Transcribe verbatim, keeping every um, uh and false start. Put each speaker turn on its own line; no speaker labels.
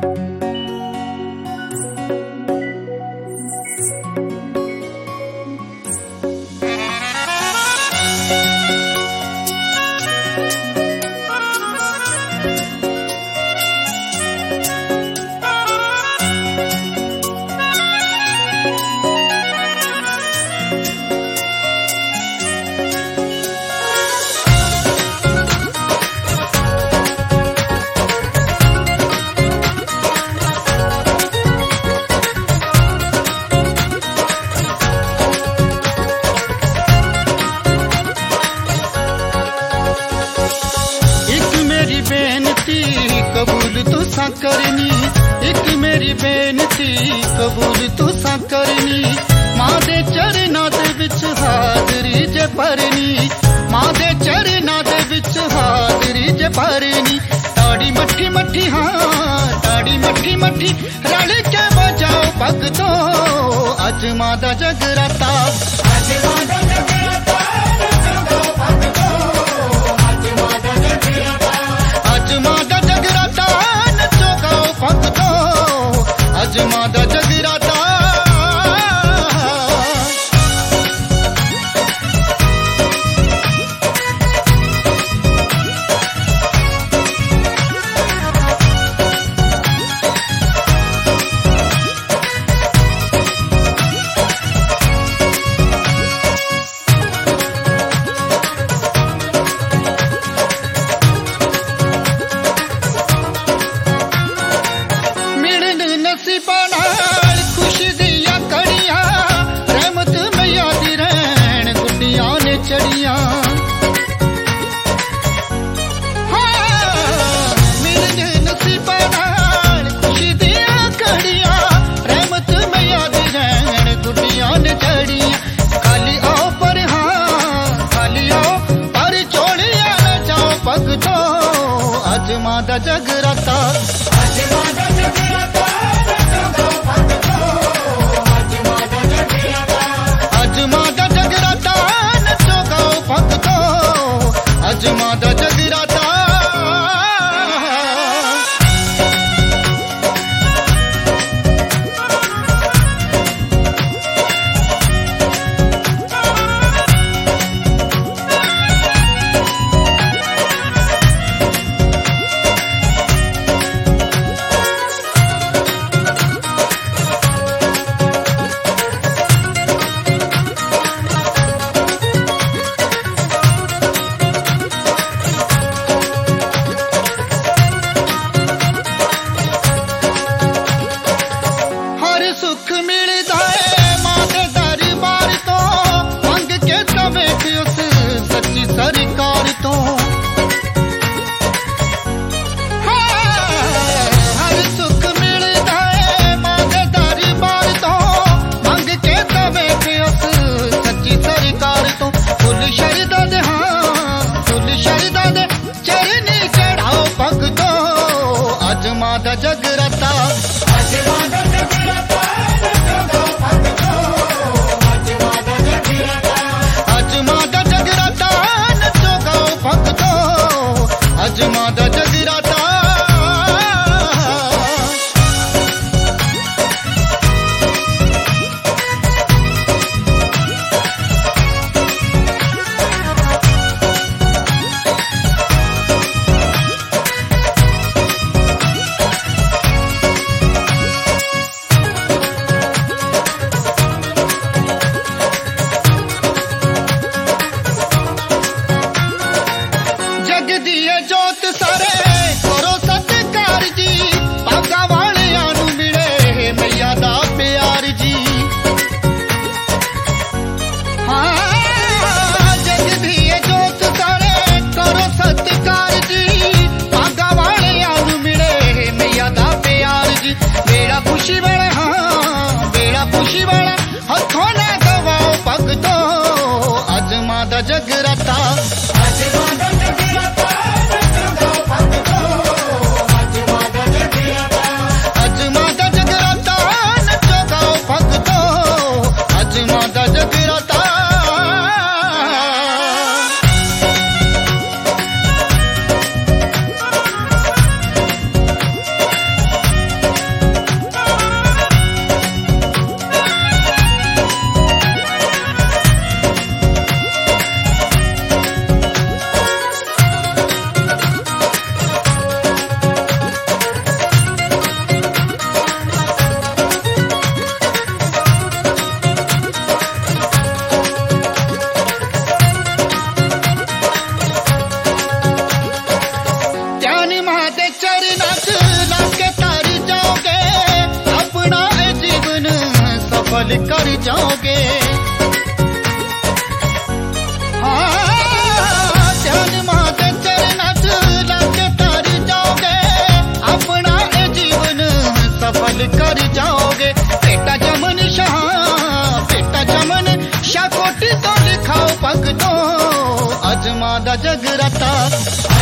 कबूल तुसा करनी, एक मेरी बेनती कबूल तुसा करनी। मां दे चरनां दे विच हाजरी जे भरनी, मां दे चरनां दे विच हाजरी जे भरनी। ताड़ी मट्ठी मट्ठी हाँ ताड़ी मट्ठी मट्ठी रल के बजाओ भगतो, अज मां दा जगराता, अज मां दा जगराता, अज मां दा जगराता नचो गाओ भगतो, अज मां दा जगराता। खुशी दिया कड़िया रहमत मैया दी रैन गुड्डियां ने चढ़िया, मिलने नसीबा नाल खुशी दिया कड़िया रहमत मैया दी रैन गुड्डियां ने चढ़िया। खाली आओ पर हाँ खाली आओ पर चोलिया न जाओ भगतो, अज मां दा जगराता, अज मां दा जगराता, अज मां दा जगराता नचो गाओ भगतो, अज मां दा जगराता। सुख मिलदा है मां दे दरबार तो, मंग के तवे उस सच्ची सरकार तो। हर सुख मिलदा है मां दे दरबार तो, मंग के तवे उस सच्ची सरकार तो। फुल शरदा दे हाँ फुल शरदा दे चरनी चढ़ाओ भगतो, अज मां दा जगराता, अज मां दा जगराता, अज मां दा जगराता नचो गाओ भगतो, अज मां दा जगराता। जग दिए जोत सारे दा जगराता